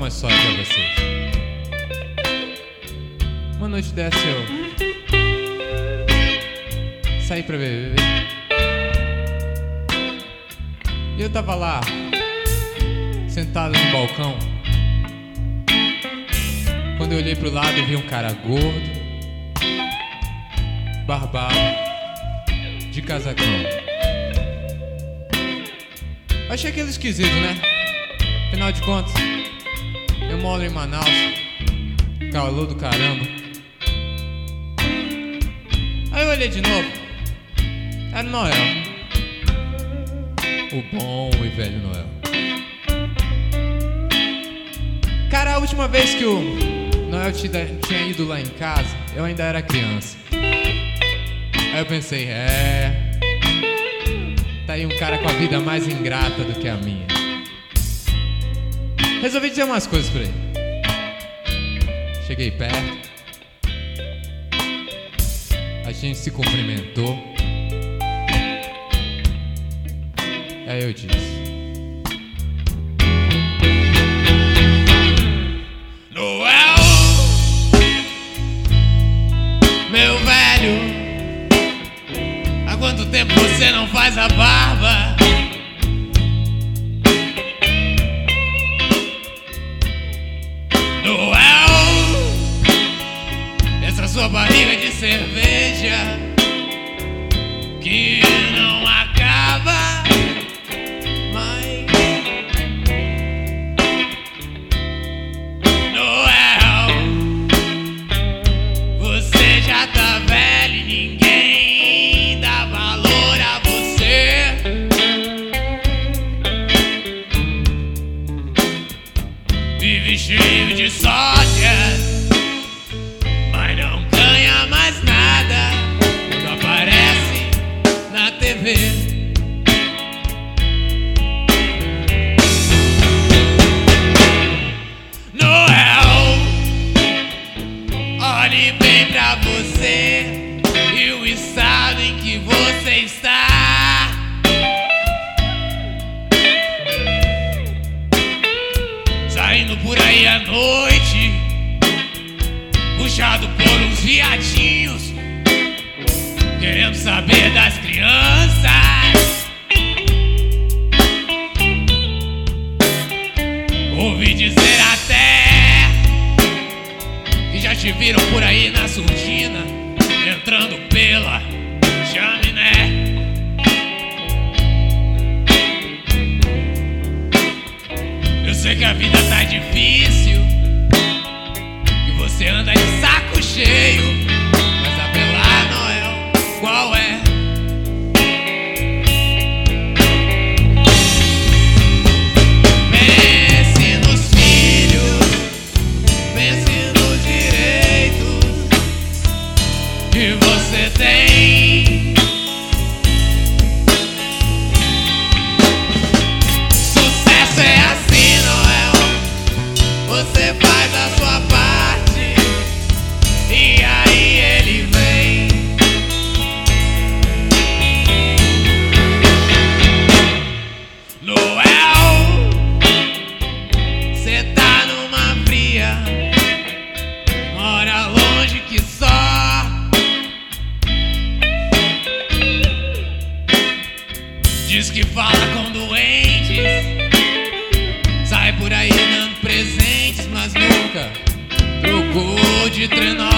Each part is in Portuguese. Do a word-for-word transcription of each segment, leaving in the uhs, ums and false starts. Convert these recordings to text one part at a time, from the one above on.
uma história pra vocês. Uma noite dessa eu saí pra beber e eu tava lá sentado no balcão, quando eu olhei pro lado eu vi um cara gordo, barbado, de casacão. Achei aquilo esquisito, né? Afinal de contas, eu moro em Manaus, calor do caramba. Aí eu olhei de novo, era Noel, o bom e velho Noel. Cara, a última vez que o Noel tinha ido lá em casa, eu ainda era criança. Aí eu pensei, é... tá aí um cara com a vida mais ingrata do que a minha. Resolvi dizer umas coisas pra ele. Cheguei perto, a gente se cumprimentou. Aí eu disse: Noel, meu velho, há quanto tempo você não faz a barba? Noel, essa sua barriga de cerveja que não acaba mais. Noel, você já tá velho e ninguém dá valor a você. Vive cheio de sócias, mas não ganha mais nada quando aparece na T V. Noel, olhe bem pra você e o estado em que você está. Saindo por aí à noite, puxado por uns viadinhos, querendo saber das crianças. Ouvi dizer até que já te viram por aí na surdina, entrando pela chaminé. Eu sei que a vida tá difícil e você anda de saco cheio, mas apelar, Noel, qual é? Pense nos filhos, pense nos direitos que você tem. Sucesso é assim, Noel, você faz a sua parte e aí ele vem. Noel, cê tá numa fria, mora longe que só. Diz que fala com doentes, sai por aí dando presentes, mas nunca trocou de trenó.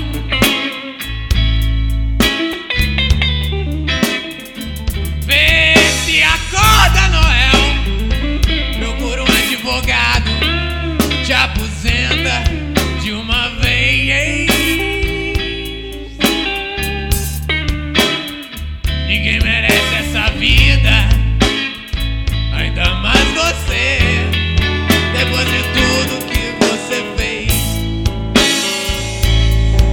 Vê se acorda, Noel, procura um advogado, te aposenta de uma vez. Ninguém merece essa vida, ainda mais você, depois de tudo que você fez.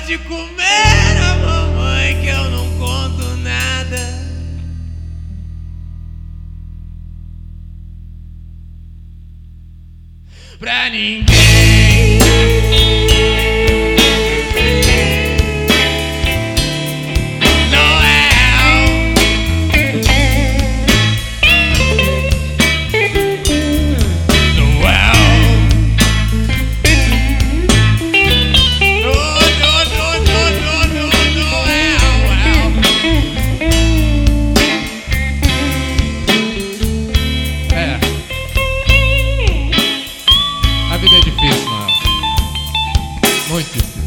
pode comer a mamãe que eu não conto nada. Pra ninguém. A vida é difícil, Noel. Muito difícil.